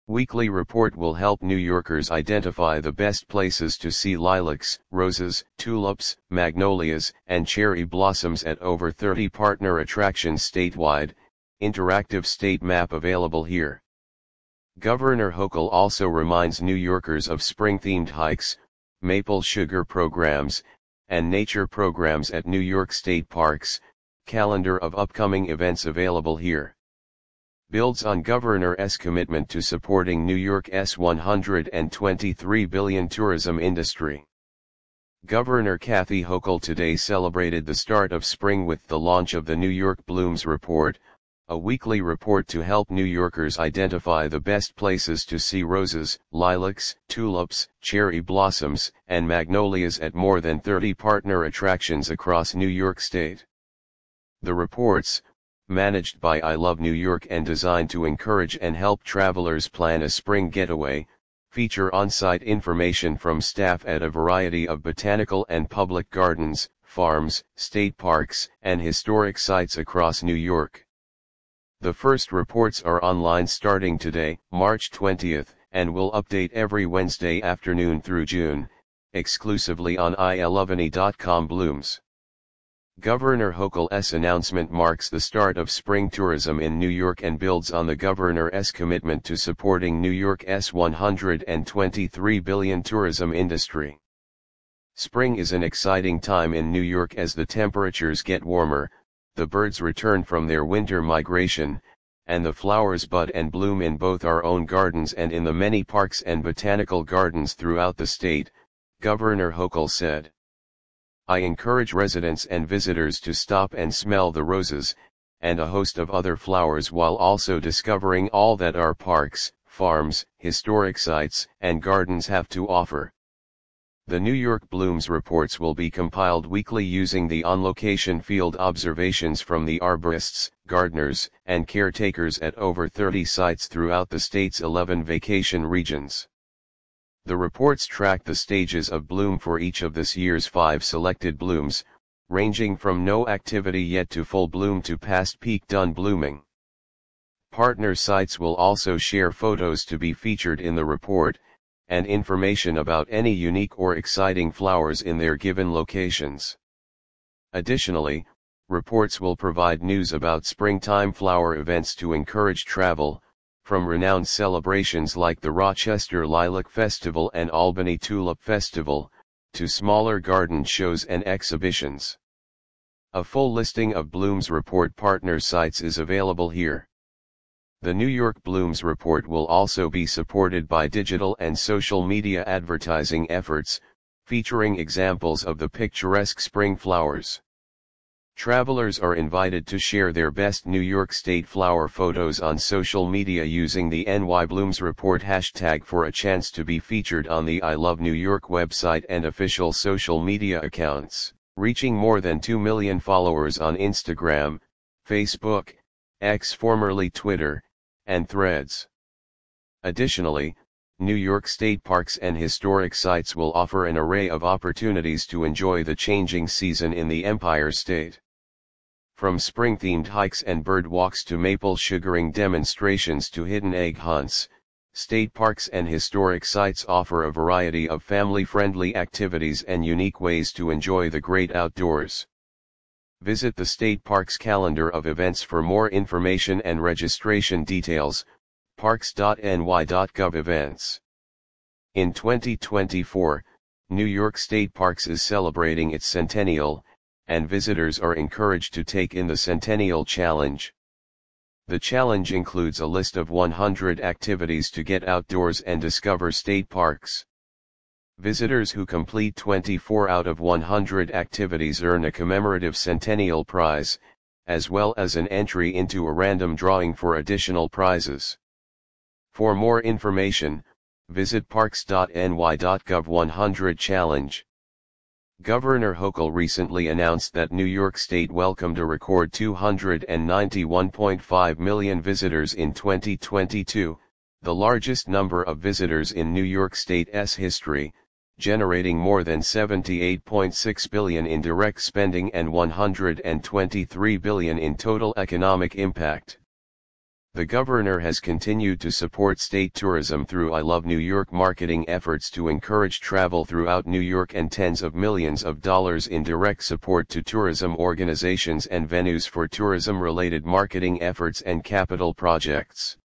Weekly report will help New Yorkers identify the best places to see lilacs, roses, tulips, magnolias, and cherry blossoms at over 30 partner attractions statewide. Interactive state map available here. Governor Hochul also reminds New Yorkers of spring-themed hikes, maple sugar programs, and nature programs at New York State parks. Calendar of upcoming events available here. Builds on Governor's commitment to supporting New York's $123 billion tourism industry. Governor Kathy Hochul today celebrated the start of spring with the launch of the New York Blooms Report, a weekly report to help New Yorkers identify the best places to see roses, lilacs, tulips, cherry blossoms, and magnolias at more than 30 partner attractions across New York State. The reports, managed by I Love New York and designed to encourage and help travelers plan a spring getaway, feature on-site information from staff at a variety of botanical and public gardens, farms, state parks, and historic sites across New York. The first reports are online starting today, March 20th, and will update every Wednesday afternoon through June, exclusively on ilovany.com Blooms. Governor Hochul's announcement marks the start of spring tourism in New York and builds on the governor's commitment to supporting New York's $123 billion tourism industry. Spring is an exciting time in New York as the temperatures get warmer, the birds return from their winter migration, and the flowers bud and bloom in both our own gardens and in the many parks and botanical gardens throughout the state, Governor Hochul said. I encourage residents and visitors to stop and smell the roses, and a host of other flowers while also discovering all that our parks, farms, historic sites, and gardens have to offer. The New York Blooms reports will be compiled weekly using the on-location field observations from the arborists, gardeners, and caretakers at over 30 sites throughout the state's 11 vacation regions. The reports track the stages of bloom for each of this year's 5 selected blooms, ranging from no activity yet to full bloom to past peak done blooming. Partner sites will also share photos to be featured in the report, and information about any unique or exciting flowers in their given locations. Additionally, reports will provide news about springtime flower events to encourage travel, from renowned celebrations like the Rochester Lilac Festival and Albany Tulip Festival, to smaller garden shows and exhibitions. A full listing of Blooms Report partner sites is available here. The New York Blooms Report will also be supported by digital and social media advertising efforts, featuring examples of the picturesque spring flowers. Travelers are invited to share their best New York State flower photos on social media using the NY Blooms Report hashtag for a chance to be featured on the I Love New York website and official social media accounts, reaching more than 2 million followers on Instagram, Facebook, X formerly Twitter, and Threads. Additionally, New York State parks and historic sites will offer an array of opportunities to enjoy the changing season in the Empire State. From spring-themed hikes and bird walks to maple sugaring demonstrations to hidden egg hunts, state parks and historic sites offer a variety of family-friendly activities and unique ways to enjoy the great outdoors. Visit the state parks calendar of events for more information and registration details, parks.ny.gov events. In 2024, New York State Parks is celebrating its centennial, and visitors are encouraged to take in the Centennial Challenge. The challenge includes a list of 100 activities to get outdoors and discover state parks. Visitors who complete 24 out of 100 activities earn a commemorative Centennial Prize, as well as an entry into a random drawing for additional prizes. For more information, visit parks.ny.gov 100 Challenge. Governor Hochul recently announced that New York State welcomed a record 291.5 million visitors in 2022, the largest number of visitors in New York State's history, generating more than $78.6 billion in direct spending and $123 billion in total economic impact. The governor has continued to support state tourism through I Love New York marketing efforts to encourage travel throughout New York and tens of millions of dollars in direct support to tourism organizations and venues for tourism-related marketing efforts and capital projects.